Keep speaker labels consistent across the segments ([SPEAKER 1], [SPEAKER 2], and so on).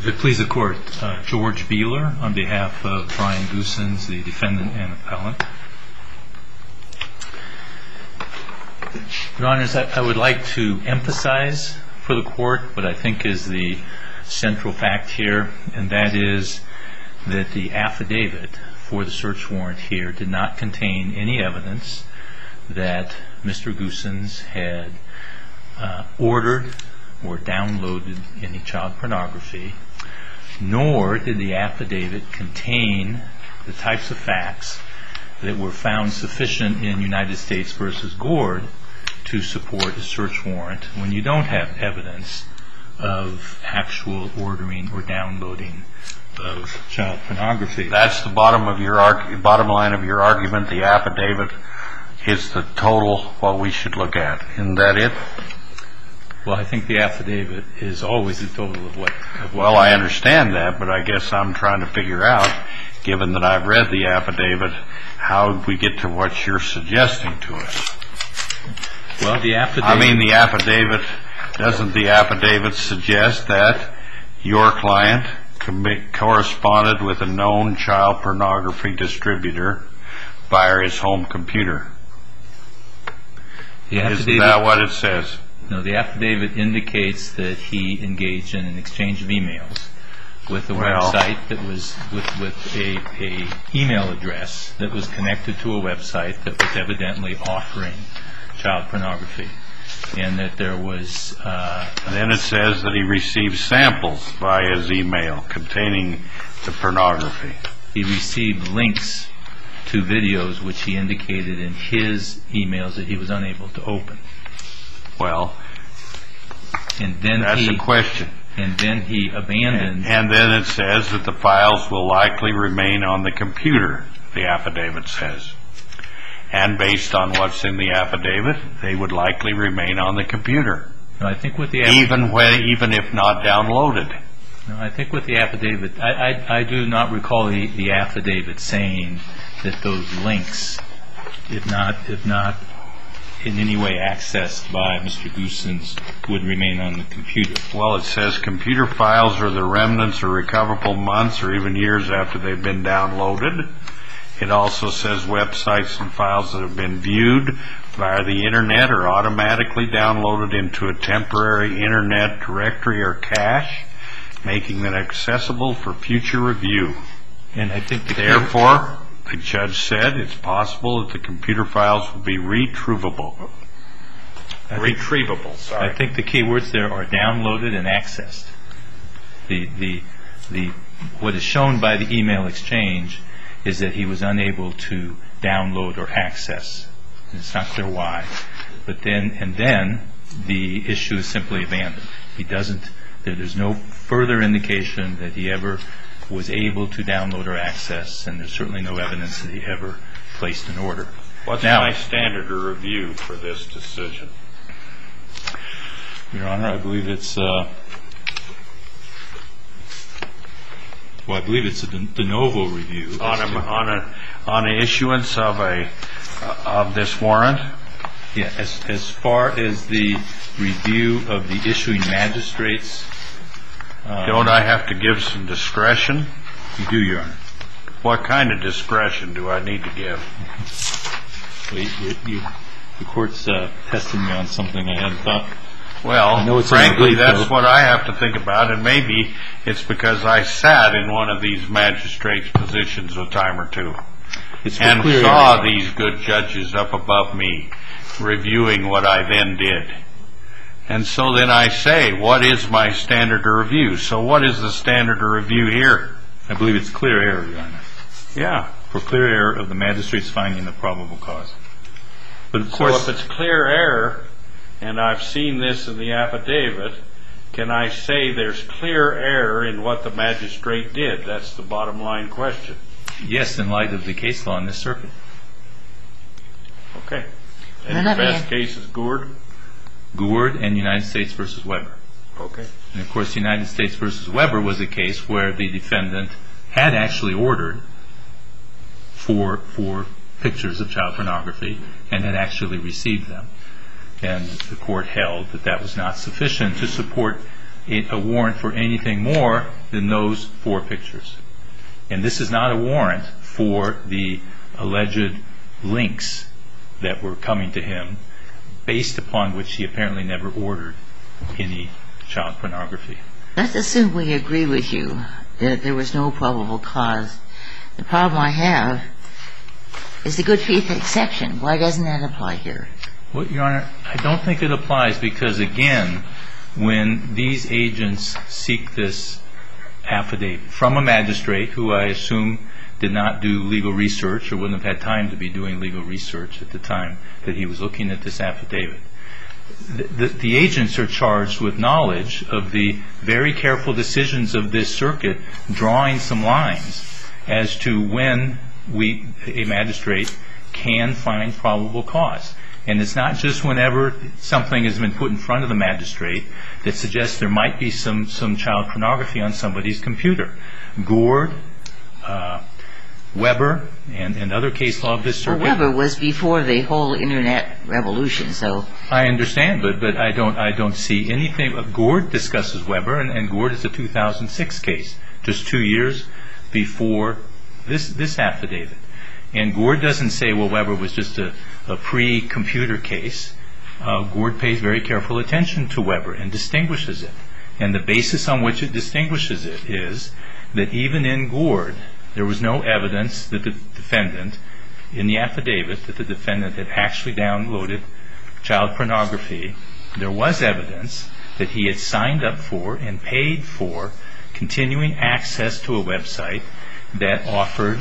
[SPEAKER 1] If it please the Court, George Beeler on behalf of Brian Goossens, the defendant and appellant. Your Honors, I would like to emphasize for the Court what I think is the central fact here, and that is that the affidavit for the search warrant here did not contain any evidence that Mr. Goossens had ordered or downloaded any child pornography, nor did the affidavit contain the types of facts that were found sufficient in United States v. Gord to support a search warrant when you don't have evidence of actual ordering or downloading of child pornography.
[SPEAKER 2] That's the bottom line of your argument. The affidavit is the total what we should look at. Isn't that it?
[SPEAKER 1] Well, I think the affidavit is always the total of what...
[SPEAKER 2] Well, I understand that, but I guess I'm trying to figure out, given that I've read the affidavit, how we get to what you're suggesting to us.
[SPEAKER 1] Well, the affidavit...
[SPEAKER 2] Doesn't the affidavit suggest that your client corresponded with a known child pornography distributor via his home computer? Isn't that what it says?
[SPEAKER 1] No, the affidavit indicates that he engaged in an exchange of emails with a website that was with a email address that was connected to a website that was evidently offering child pornography, and that there was...
[SPEAKER 2] And then it says that he received samples via his email containing the pornography.
[SPEAKER 1] He received links to videos which he indicated in his emails that he was unable to open.
[SPEAKER 2] Well, that's a question.
[SPEAKER 1] And then he abandoned...
[SPEAKER 2] And then it says that the files will likely remain on the computer, the affidavit says. And based on what's in the affidavit, they would likely remain on the computer.
[SPEAKER 1] No, I think what the
[SPEAKER 2] even if not downloaded.
[SPEAKER 1] No, I think what the affidavit... I do not recall the affidavit saying that those links, if not in any way accessed by Mr. Goossens, would remain on the computer.
[SPEAKER 2] Well, it says computer files are the remnants or recoverable months or even years after they've been downloaded. It also says websites and files that have been viewed via the internet are automatically downloaded into a temporary internet directory or cache, making them accessible for future review.
[SPEAKER 1] And I think
[SPEAKER 2] therefore, the judge said it's possible that the computer files will be retrievable.
[SPEAKER 1] I think the key words there are downloaded and accessed. What is shown by the email exchange is that he was unable to download or access. It's not clear why. But then the issue is simply abandoned. There's no further indication that he ever was able to download or access, and there's certainly no evidence that he ever placed an order.
[SPEAKER 2] What's my standard of review for this decision?
[SPEAKER 1] Your Honor, I believe it's a de novo review.
[SPEAKER 2] On an issuance of this warrant?
[SPEAKER 1] Yeah, as far as the review of the issuing magistrates.
[SPEAKER 2] Don't I have to give some discretion?
[SPEAKER 1] You do, Your Honor.
[SPEAKER 2] What kind of discretion do I need to give?
[SPEAKER 1] The court's testing me on something I hadn't thought.
[SPEAKER 2] Well, frankly, that's what I have to think about, and maybe it's because I sat in one of these magistrates' positions a time or two and saw these good judges up above me reviewing what I then did. And so then I say, what is my standard of review? So what is the standard of review here?
[SPEAKER 1] I believe it's clear error, Your Honor.
[SPEAKER 2] Yeah.
[SPEAKER 1] For clear error of the magistrate's finding of probable cause. But of course,
[SPEAKER 2] so if it's clear error, and I've seen this in the affidavit, can I say there's clear error in what the magistrate did? That's the bottom line question.
[SPEAKER 1] Yes, in light of the case law in this circuit.
[SPEAKER 2] Okay. And the best case is Gourd?
[SPEAKER 1] Gourd and United States v. Weber.
[SPEAKER 2] Okay.
[SPEAKER 1] And of course, United States v. Weber was a case where the defendant had actually ordered for pictures of child pornography and had actually received them. And the court held that that was not sufficient to support a warrant for anything more than those 4 pictures. And this is not a warrant for the alleged links that were coming to him, based upon which he apparently never ordered any child pornography.
[SPEAKER 3] Let's assume we agree with you that there was no probable cause. The problem I have is the good faith exception. Why doesn't that apply here?
[SPEAKER 1] Well, Your Honor, I don't think it applies because, again, when these agents seek this affidavit from a magistrate who I assume did not do legal research or wouldn't have had time to be doing legal research at the time that he was looking at this affidavit, the agents are charged with knowledge of the very careful decisions of this circuit, drawing some lines as to when a magistrate can find probable cause. And it's not just whenever something has been put in front of the magistrate that suggests there might be some child pornography on somebody's computer. Gord, Weber, and other case law of this circuit.
[SPEAKER 3] Well, Weber was before the whole Internet revolution, so...
[SPEAKER 1] I understand, but I don't see anything. Gord discusses Weber, and Gord is a 2006 case, just 2 years before this affidavit. And Gord doesn't say, well, Weber was just a pre-computer case. Gord pays very careful attention to Weber and distinguishes it. And the basis on which it distinguishes it is that even in Gord, there was no evidence that the defendant, in the affidavit, that the defendant had actually downloaded child pornography. There was evidence that he had signed up for and paid for continuing access to a website that offered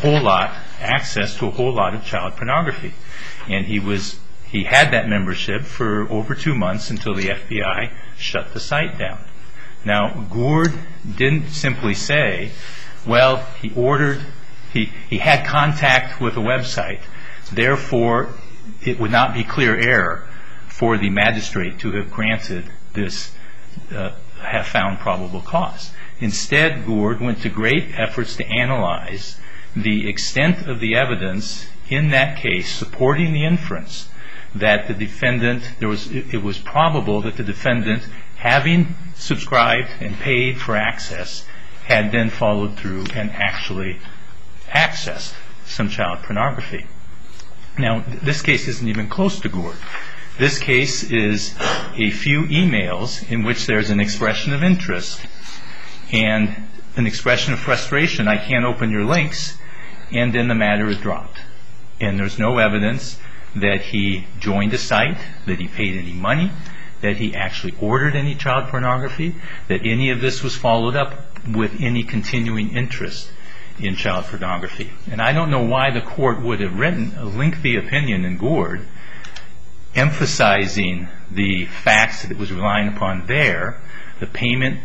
[SPEAKER 1] access to a whole lot of child pornography. And he had that membership for over 2 months until the FBI shut the site down. Now, Gord didn't simply say, well, he had contact with a website, therefore it would not be clear error for the magistrate to have granted this, have found probable cause. Instead, Gord went to great efforts to analyze the extent of the evidence in that case supporting the inference that the defendant, it was probable that the defendant, having subscribed and paid for access, had then followed through and actually accessed some child pornography. Now, this case isn't even close to Gord. This case is a few emails in which there's an expression of interest and an expression of frustration. I can't open your links, and then the matter is dropped. And there's no evidence that he joined a site, that he paid any money, that he actually ordered any child pornography, that any of this was followed up with any continuing interest in child pornography. And I don't know why the court would have written a lengthy opinion in Gord emphasizing the facts that it was relying upon there, the payment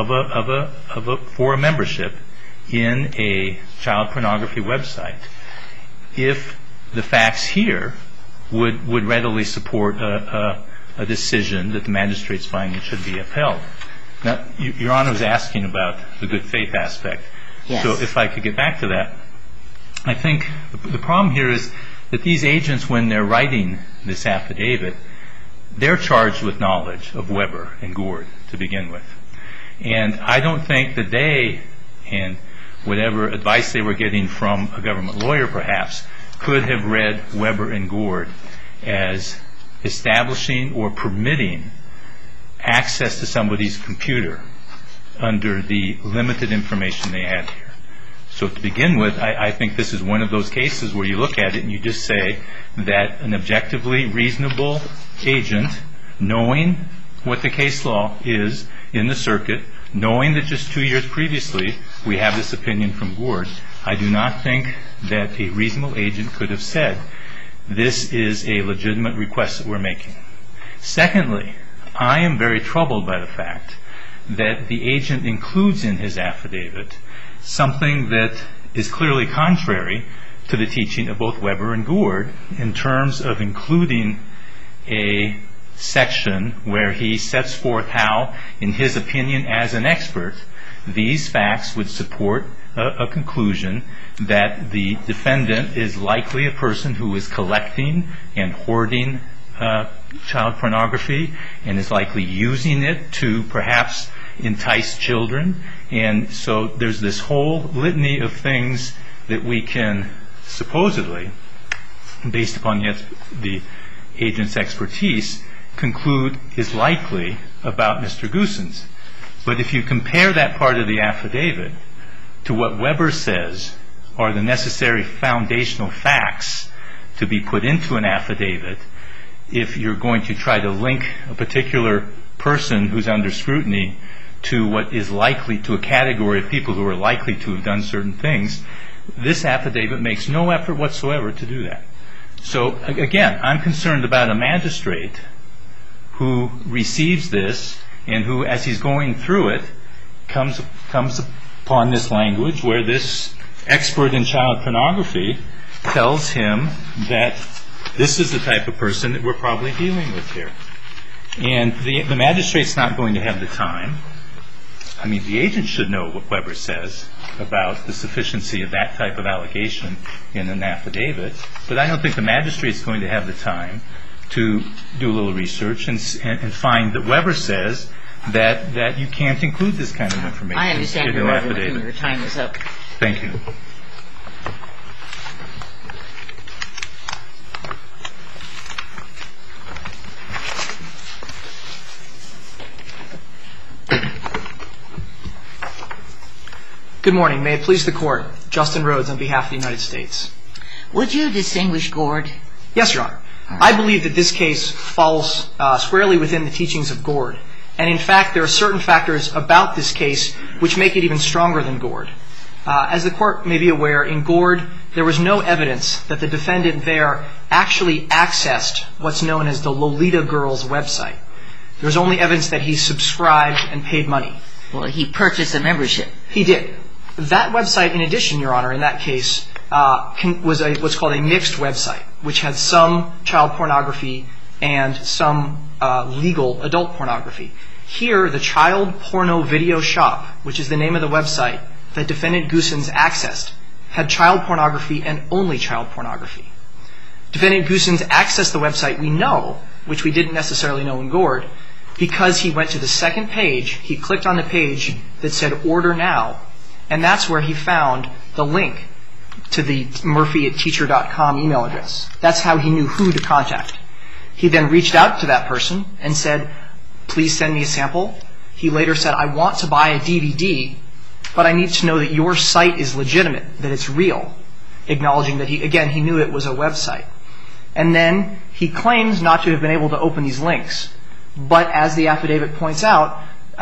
[SPEAKER 1] for a membership in a child pornography website, if the facts here would readily support a decision that the magistrate's finding should be upheld. Now, Your Honor was asking about the good faith aspect.
[SPEAKER 3] Yes.
[SPEAKER 1] So if I could get back to that, I think the problem here is that these agents, when they're writing this affidavit, they're charged with knowledge of Weber and Gord to begin with. And I don't think that they, and whatever advice they were getting from a government lawyer perhaps, could have read Weber and Gord as establishing or permitting access to somebody's computer under the limited information they had here. So to begin with, I think this is one of those cases where you look at it and you just say that an objectively reasonable agent, knowing what the case law is in the circuit, knowing that just 2 years previously we have this opinion from Gord, I do not think that a reasonable agent could have said this is a legitimate request that we're making. Secondly, I am very troubled by the fact that the agent includes in his affidavit something that is clearly contrary to the teaching of both Weber and Gord in terms of including a section where he sets forth how, in his opinion as an expert, these facts would support a conclusion that the defendant is likely a person who is collecting and hoarding child pornography and is likely using it to perhaps entice children. And so there's this whole litany of things that we can supposedly, based upon the agent's expertise, conclude is likely about Mr. Goossens. But if you compare that part of the affidavit to what Weber says are the necessary foundational facts to be put into an affidavit, if you're going to try to link a particular person who's under scrutiny to what is likely, to a category of people who are likely to have done certain things, this affidavit makes no effort whatsoever to do that. So again, I'm concerned about a magistrate who receives this and who, as he's going through it, comes upon this language where this expert in child pornography tells him that this is the type of person that we're probably dealing with here. And the magistrate's not going to have the time. I mean, the agent should know what Weber says about the sufficiency of that type of allegation in an affidavit, but I don't think the magistrate's going to have the time to do a little research and find that Weber says that you can't include this kind of information in an affidavit.
[SPEAKER 3] Your time is up.
[SPEAKER 1] Thank you.
[SPEAKER 4] Good morning. May it please the Court. Justin Rhodes on behalf of the United States.
[SPEAKER 3] Would you distinguish Gord?
[SPEAKER 4] Yes, Your Honor. I believe that this case falls squarely within the teachings of Gord. And in fact, there are certain factors about this case which make it even stronger than Gord. As the Court may be aware, in Gord, there was no evidence that the defendant there actually accessed what's known as the Lolita Girls website. There was only evidence that he subscribed and paid money.
[SPEAKER 3] Well, he purchased a membership.
[SPEAKER 4] He did. That website, in addition, Your Honor, in that case, was what's called a mixed website, which had some child pornography and some legal adult pornography. Here, the Child Porno Video Shop, which is the name of the website that Defendant Goossens accessed, had child pornography and only child pornography. Defendant Goossens accessed the website, we know, which we didn't necessarily know in Gord, because he went to the second page, he clicked on the page that said Order Now, and that's where he found the link to the Murphy@teacher.com email address. That's how he knew who to contact. He then reached out to that person and said, please send me a sample. He later said, I want to buy a DVD, but I need to know that your site is legitimate, that it's real, acknowledging that he knew it was a website. And then he claims not to have been able to open these links. But as the affidavit points out,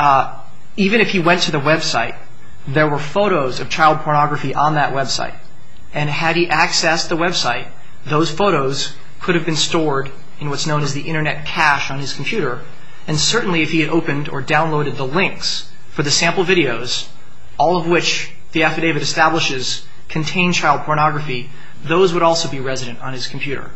[SPEAKER 4] even if he went to the website, there were photos of child pornography on that website. And had he accessed the website, those photos could have been stored in what's known as the internet cache on his computer. And certainly if he had opened or downloaded the links for the sample videos, all of which the affidavit establishes contain child pornography, those would also be resident on his computer.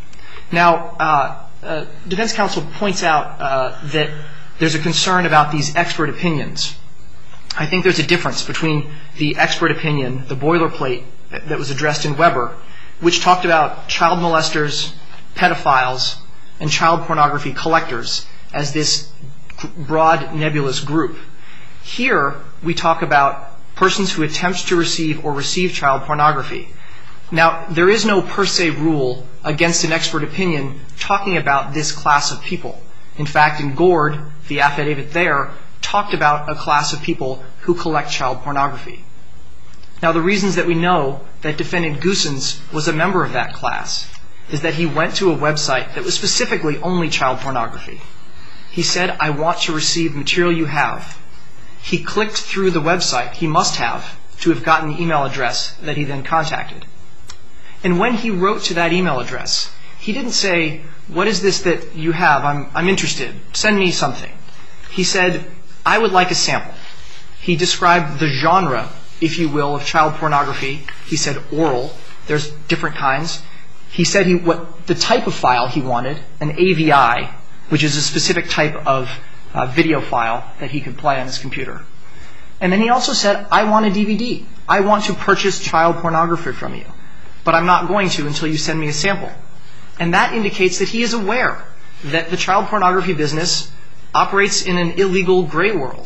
[SPEAKER 4] Now, defense counsel points out that there's a concern about these expert opinions. I think there's a difference between the expert opinion, the boilerplate that was addressed in Weber, which talked about child molesters, pedophiles, and child pornography collectors as this broad, nebulous group. Here, we talk about persons who attempt to receive or receive child pornography. Now, there is no per se rule against an expert opinion talking about this class of people. In fact, in Gord, the affidavit there talked about a class of people who collect child pornography. Now, the reasons that we know that Defendant Goossens was a member of that class is that he went to a website that was specifically only child pornography. He said, I want to receive material you have. He clicked through the website, he must have, to have gotten the email address that he then contacted. And when he wrote to that email address, he didn't say, what is this that you have? I'm interested. Send me something. He said, I would like a sample. He described the genre, if you will, of child pornography. He said oral. There's different kinds. He said what the type of file he wanted, an AVI, which is a specific type of video file that he could play on his computer. And then he also said, I want a DVD. I want to purchase child pornography from you, but I'm not going to until you send me a sample. And that indicates that he is aware that the child pornography business operates in an illegal gray world,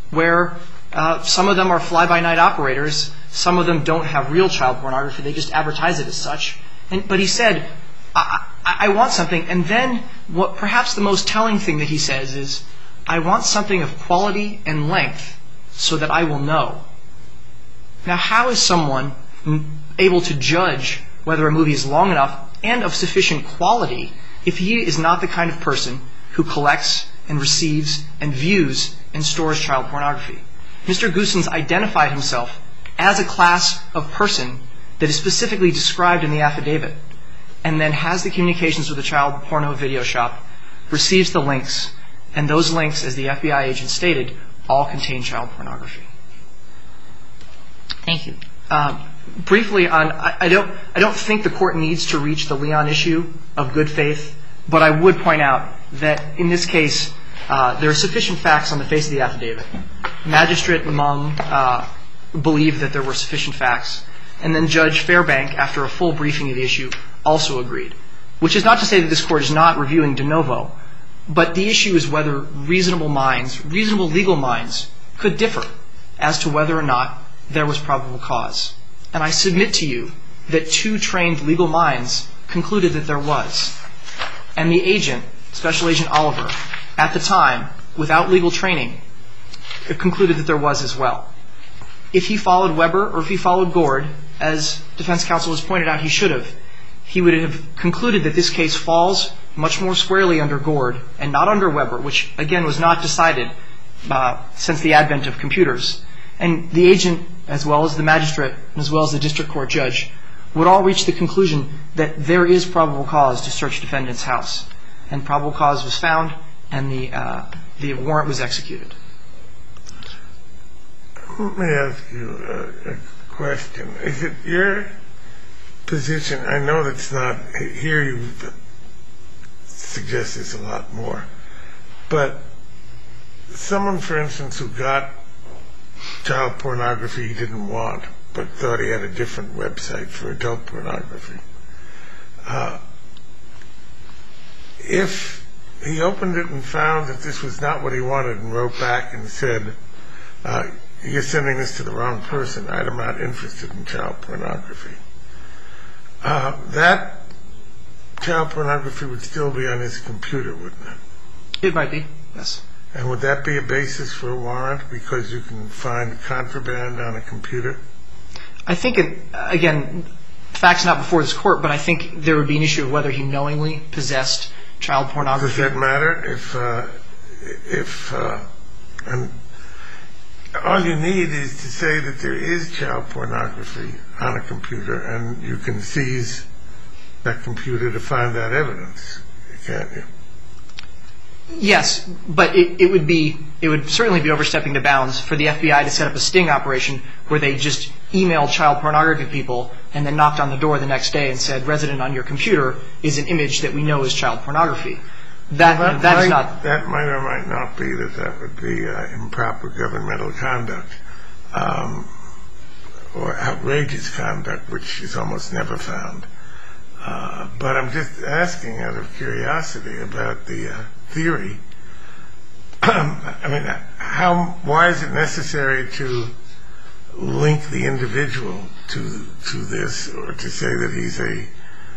[SPEAKER 4] where some of them are fly-by-night operators, some of them don't have real child pornography, they just advertise it as such. But he said, I want something, and then what perhaps the most telling thing that he says is, I want something of quality and length so that I will know. Now, how is someone able to judge whether a movie is long enough and of sufficient quality if he is not the kind of person who collects and receives and views and stores child pornography? Mr. Goossens identified himself as a class of person that is specifically described in the affidavit, and then has the communications with the child porno video shop, receives the links, and those links, as the FBI agent stated, all contain child pornography.
[SPEAKER 3] Thank you.
[SPEAKER 4] Briefly on, I don't think the court needs to reach the Leon issue of good faith, but I would point out that in this case, there are sufficient facts on the face of the affidavit. Magistrate Mum believed that there were sufficient facts, and then Judge Fairbank, after a full briefing of the issue, also agreed. Which is not to say that this court is not reviewing de novo, but the issue is whether reasonable minds, reasonable legal minds, could differ as to whether or not there was probable cause. And I submit to you that 2 trained legal minds concluded that there was. And the agent, Special Agent Oliver, at the time, without legal training, concluded that there was as well. If he followed Weber or if he followed Gord, as defense counsel has pointed out he should have, he would have concluded that this case falls much more squarely under Gord and not under Weber, which again was not decided since the advent of computers. And the agent, as well as the magistrate, and as well as the district court judge, would all reach the conclusion that there is probable cause to search defendant's house. And probable cause was found, and the warrant was executed.
[SPEAKER 5] Let me ask you a question. Is it your position, I know that's not, here you suggest this a lot more, but someone, for instance, who got child pornography he didn't want, but thought he had a different website for adult pornography, if he opened it and found that this was not what he wanted and wrote back and said, you're sending this to the wrong person, I'm not interested in child pornography, that child pornography would still be on his computer, wouldn't it?
[SPEAKER 4] It might be, yes.
[SPEAKER 5] And would that be a basis for a warrant because you can find contraband on a computer?
[SPEAKER 4] I think, again, facts not before this court, but I think there would be an issue of whether he knowingly possessed child pornography.
[SPEAKER 5] Does that matter? If all you need is to say that there is child pornography on a computer, and you can seize that computer to find that evidence, can't you?
[SPEAKER 4] Yes, but it would certainly be overstepping the bounds for the FBI to set up a sting operation where they just emailed child pornography people and then knocked on the door the next day and said, resident on your computer is an image that we know is child pornography. That might or might not be that would be improper governmental conduct or outrageous conduct, which is almost never found. But I'm just asking out of curiosity about the theory. I mean, why is it necessary to link the individual to this, or to say that he's a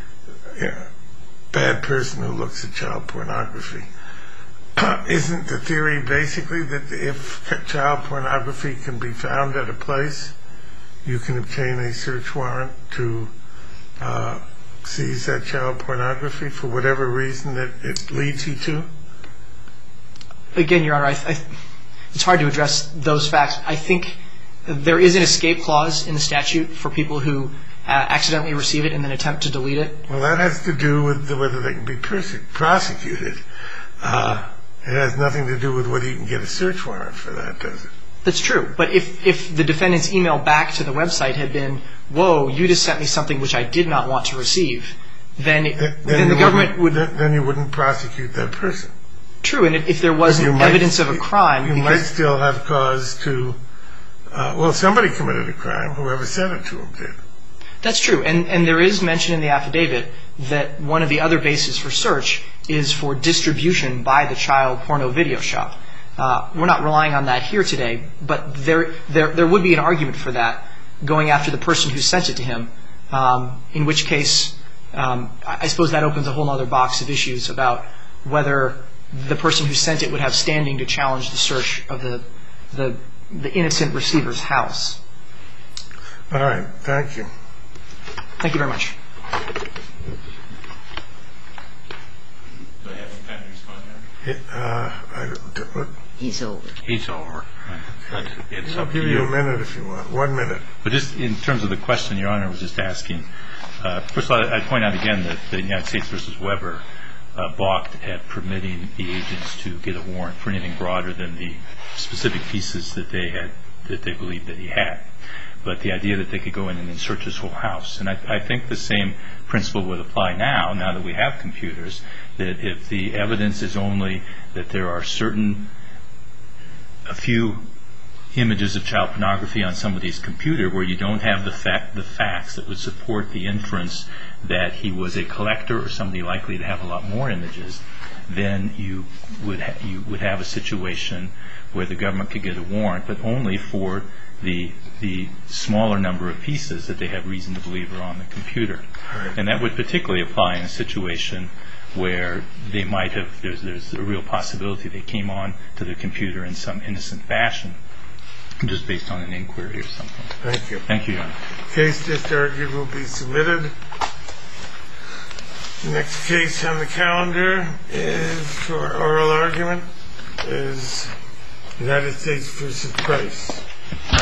[SPEAKER 4] bad person who looks at child pornography? Isn't the theory basically that if child pornography can be found at a place, you can obtain a search warrant to seize that child pornography for whatever reason that it leads you to? Again, Your Honor, it's hard to address those facts. I think there is an escape clause in the statute for people who accidentally receive it and then attempt to delete it.
[SPEAKER 5] Well, that has to do with whether they can be prosecuted. It has nothing to do with whether you can get a search warrant for that, does it?
[SPEAKER 4] That's true. But if the defendant's email back to the website had been, whoa, you just sent me something which I did not want to receive, then the government would...
[SPEAKER 5] Then you wouldn't prosecute that person.
[SPEAKER 4] True, and if there was evidence of a crime...
[SPEAKER 5] You might still have cause to... well, somebody committed a crime, whoever sent it to him did.
[SPEAKER 4] That's true, and there is mention in the affidavit that one of the other bases for search is for distribution by the child porno video shop. We're not relying on that here today, but there would be an argument for that going after the person who sent it to him, in which case I suppose that opens a whole other box of issues about whether the person who sent it would have standing to challenge the search of the innocent receiver's house.
[SPEAKER 5] All right. Thank you.
[SPEAKER 4] Thank you very much.
[SPEAKER 1] Do I have some time to respond there?
[SPEAKER 3] He's over.
[SPEAKER 2] He's over. But it's
[SPEAKER 5] I'll
[SPEAKER 2] up
[SPEAKER 5] give
[SPEAKER 2] to
[SPEAKER 5] you a
[SPEAKER 2] you.
[SPEAKER 5] minute if you want. 1 minute.
[SPEAKER 1] But just in terms of the question Your Honor was just asking, first of all, I'd point out again that the United States v. Weber balked at permitting the agents to get a warrant for anything broader than the specific pieces that they believed that he had. But the idea that they could go in and search his whole house. And I think the same principle would apply now that we have computers, that if the evidence is only that there are a few images of child pornography on somebody's computer where you don't have the facts that would support the inference that he was a collector or somebody likely to have a lot more images, then you would have a situation where the government could get a warrant, but only for the smaller number of pieces that they have reason to believe are on the computer.
[SPEAKER 5] Right.
[SPEAKER 1] And that would particularly apply in a situation where they might have, there's a real possibility they came on to the computer in some innocent fashion, just based on an inquiry or something.
[SPEAKER 5] Thank you.
[SPEAKER 1] Thank you, Your Honor.
[SPEAKER 5] Case just argued will be submitted. The next case on the calendar is for oral argument is United States v. Price.